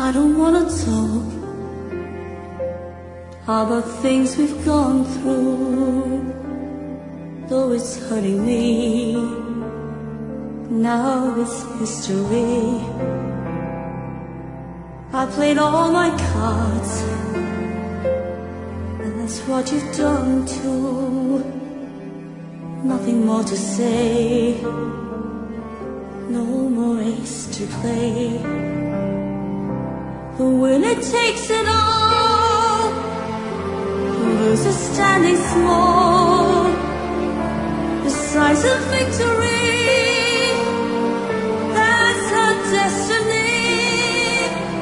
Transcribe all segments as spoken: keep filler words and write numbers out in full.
I don't wanna talk about things we've gone through, though it's hurting me. Now it's history. I played all my cards, and that's what you've done too. Nothing more to say, no more ace to play. The winner takes it all, the loser standing small beside the victory. That's her destiny.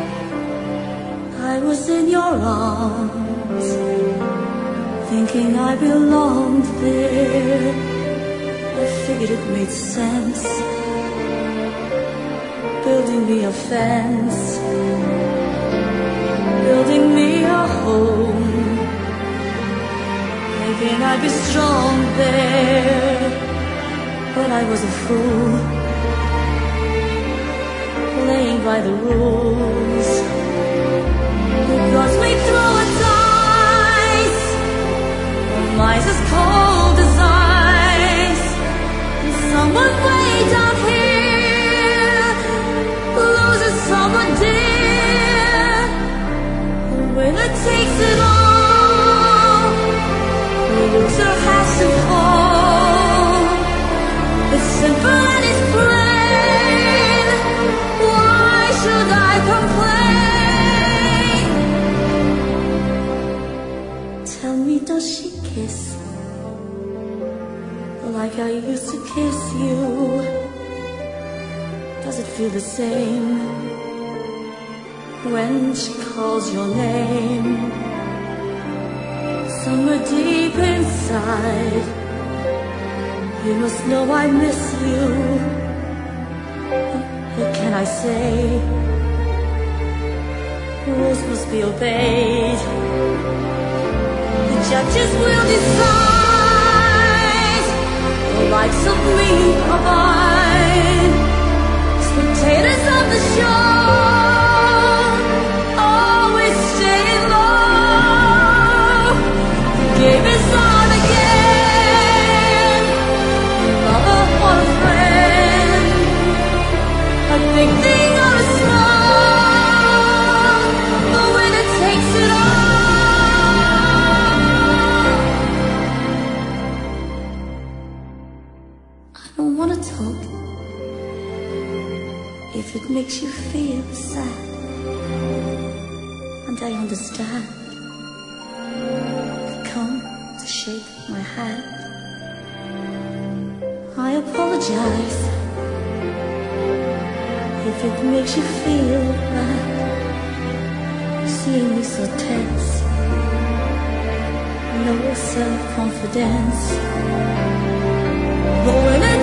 I was in your arms, thinking I belonged there. I figured it made sense, building me a fence, building me a home, thinking I'd be strong there. But I was a fool, playing by the rules. The gods may throw a dice, the mice as cold as ice, and someone way down here loses someone dear. The winner takes it all, the loser has to fall. It's simple and it's plain. Why should I complain? Tell me, does she kiss like I used to kiss you? Does it feel the same when she calls your name? Somewhere deep inside, you must know I miss you. What can I say? Rules must be obeyed. The judges will decide. The likes of me abide. Spectators of the show always stay low. The game is on again. Lover or a friend, a big thing or a small, the winner takes it all. I don't wanna talk if it makes you feel sad, and I understand. Come to shake my hand. I apologize if it makes you feel bad, seeing me so tense, no self-confidence. But when I